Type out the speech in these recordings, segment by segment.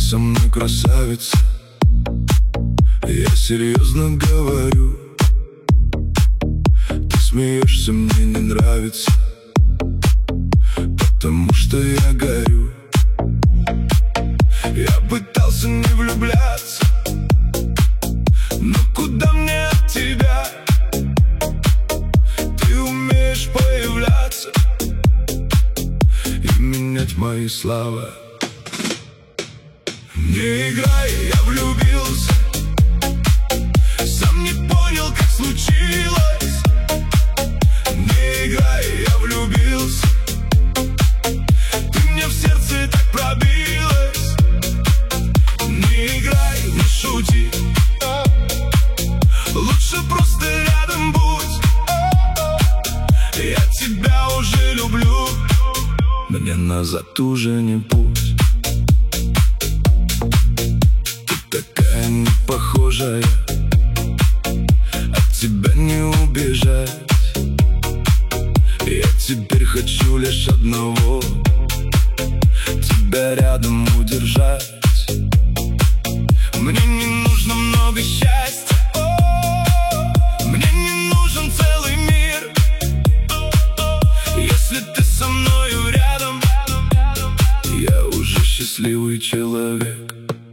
со мной, красавица, я серьезно говорю. Ты смеешься, мне не нравится, потому что я горю. Я пытался не влюбляться, но куда мне от тебя? Ты умеешь появляться и менять мои слова. Не играй, я влюбился, сам не понял, как случилось. Не играй, я влюбился, ты мне в сердце так пробилась. Не играй, не шути, лучше просто рядом будь. Я тебя уже люблю, мне назад уже не путь. Ты такая не похожая, от тебя не убежать. Я теперь хочу лишь одного, тебя рядом удержать. Мне не нужно много счастья, мне не нужен целый мир. Если ты со мною рядом, я уже счастливый человек.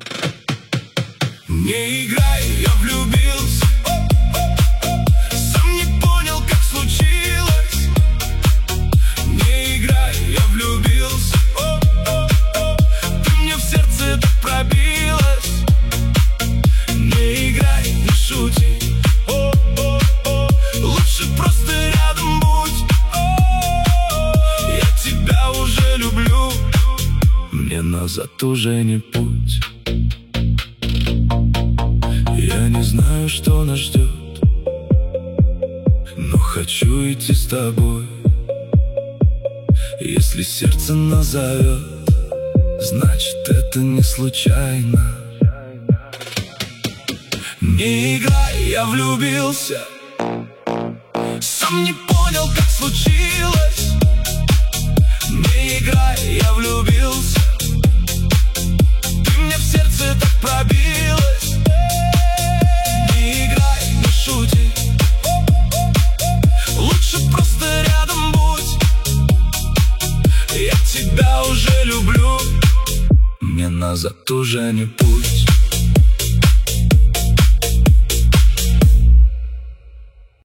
Не играй, я влюбился, сам не понял, как случилось. Не играй, я влюбился, ты мне в сердце так пробилась. Не играй, не шути, лучше просто рядом будь. Я тебя уже люблю, мне назад уже не путь. Я не знаю, что нас ждет, но хочу идти с тобой. Если сердце назовет, значит это не случайно. Не играй, я влюбился, сам не понял, как случилось. Не играй, я влюбился, ты мне в сердце так пробилась. Не играй, не шути, лучше просто рядом будь. Я тебя уже люблю, мне назад уже не путь.